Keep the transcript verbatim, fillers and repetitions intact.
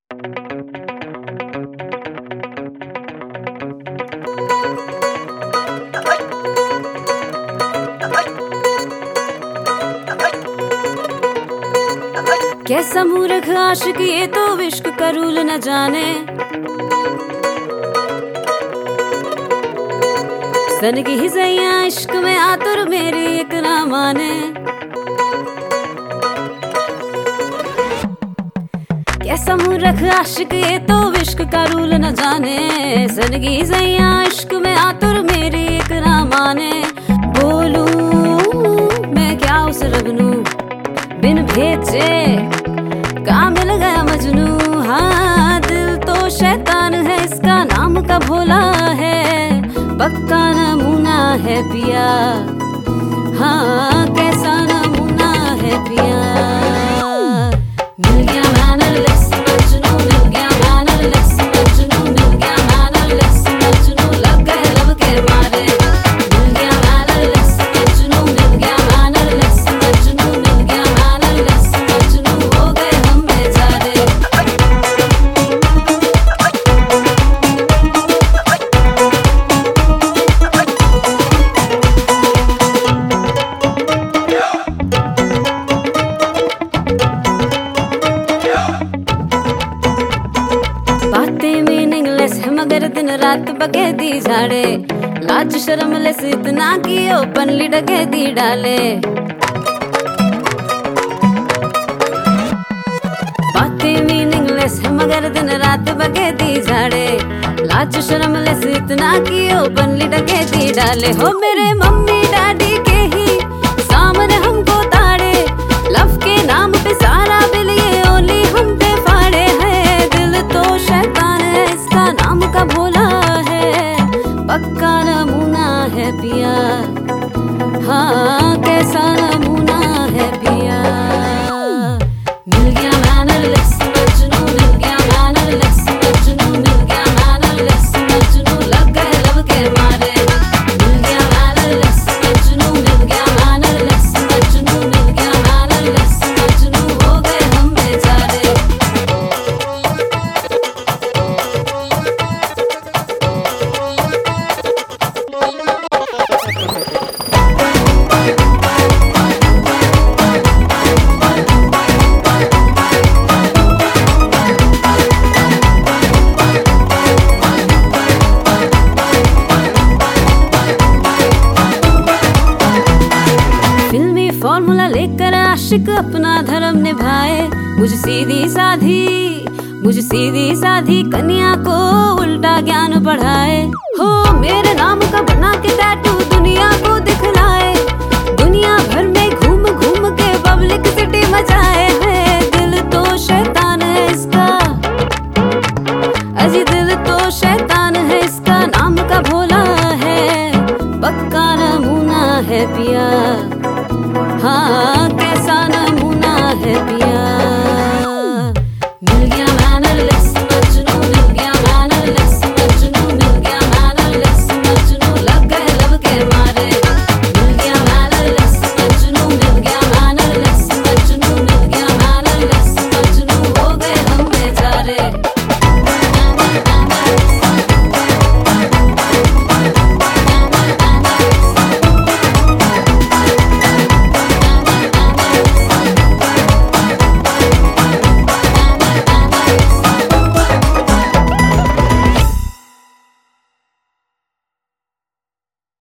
कैसा मूर्ख आशिक ये तो इश्क का रूल न जाने। सन की हिजैया इश्क में आतुर मेरी एक ना माने। कैसा मूर्ख आशिक ये तो इश्क का रूल न जाने। सन की हिजैया इश्क में आतुर मेरी एक ना माने। बोलूं मैं क्या उस रबनू बिन भेजे का मिल गया मजनू। हाँ दिल तो शैतान है इसका नाम का भोला है। पक्का नमूना है पिया, हाँ कैसा नमूना है पिया। मिल गया मैनरलेस मजनू, मिल गया मैनरलेस मजनू, मिल गया मैनरलेस मजनू, लग गए लब के मारे। मिल गया मैनरलेस मजनू, मिल गया मैनरलेस मजनू, मिल गया मैनरलेस मजनू, हो गए हम बेचारे। बातें मीनिंगलेस है मगर दिन रात बगैदी झाड़े। लाज शर्मलेस इतना कि ओपनली डगैदी डाले। बातें मीनिंगलेस है मगर दिन रात बगैदी झाड़े। लाज शर्मलेस इतना कि ओपनली डगैदी डाले। हो मेरे मम्मी डैडी के ही सामने हमको ताड़े। लव के नाम पे सारा बिल ये ओली हम पे फाड़े है। दिल तो शैतान है इसका नाम का भोला है। पक्का नमूना है पिया, हाँ कैसा नमूना है पिया। मिल गया मैनरलेस मजनू, मिल गया मैनरलेस मजनू, मिल गया मैनरलेस मजनू, लग गए लब के मारे। मिल गया मैनरलेस मजनू, मिल गया मैनरलेस मजनू, मिल गया मैनरलेस मजनू, हो गए हम बेचारे। फिल्मी फॉर्मूला लेकर आशिक अपना धर्म निभाए। मुझ सीधी साधी मुझ सीधी साधी कन्या को उल्टा ज्ञान पढ़ाए। हो मेरे नाम का बना के टैटू